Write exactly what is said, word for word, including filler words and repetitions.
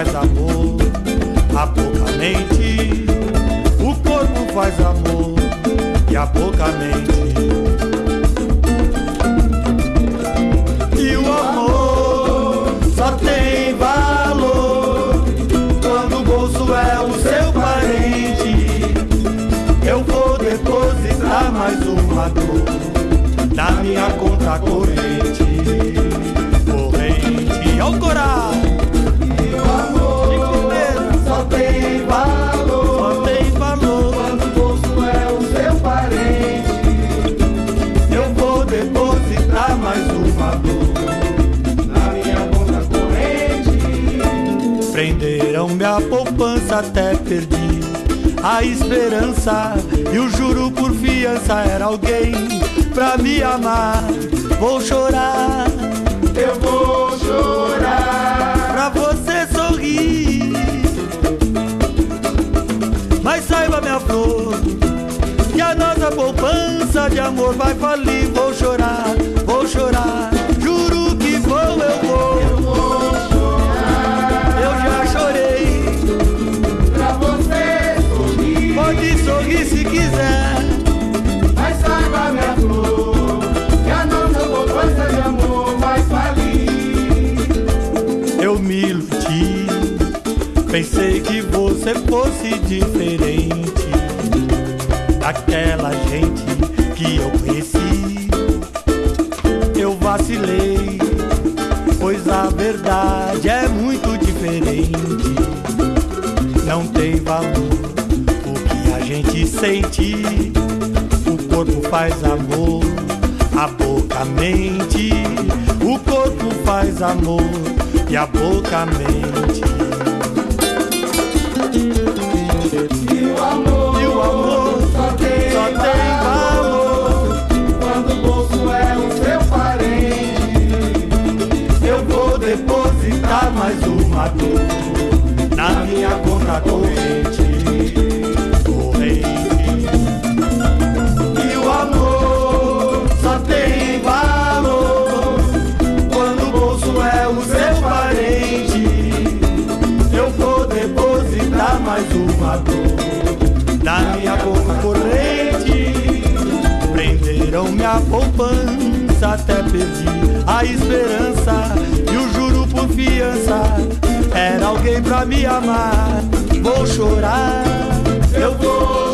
faz amor, a boca mente. O corpo faz amor e a boca mente. E o amor só tem valor quando o bolso é o seu parente. Eu vou depositar mais uma dor na minha conta corrente. Corrente ao coral. E o amor só tem valor, só tem valor quando o bolso é o seu parente. Eu vou depositar mais uma dor na minha conta corrente. Prenderam minha poupança até perdi a esperança, e o juro por fiança era alguém pra me amar. Vou chorar, eu vou chorar pra você sorrir. Mas saiba, minha flor, que a nossa poupança de amor vai falir. Vou chorar, vou chorar, juro que vou, eu vou. Eu vou chorar, eu já chorei pra você sorrir. Pode sorrir se quiser, mas saiba, minha flor, que a nossa poupança de amor vai falir. Eu me iludi, pensei que você fosse diferente daquela gente que eu conheci. Eu vacilei, pois a verdade é muito diferente. Não tem valor o que a gente sente. O corpo faz amor, a boca mente. O corpo faz amor e a boca mente. E o amor, e o amor só tem, só tem valor quando o bolso é o seu parente. Eu vou depositar mais uma dor na minha conta corrente. Corrente. E o amor só tem valor quando o bolso é o seu parente. Eu vou depositar mais uma dor na minha conta corrente. Prenderam minha poupança até perdi a esperança, e o juro por fiança era alguém pra me amar. Vou chorar, eu vou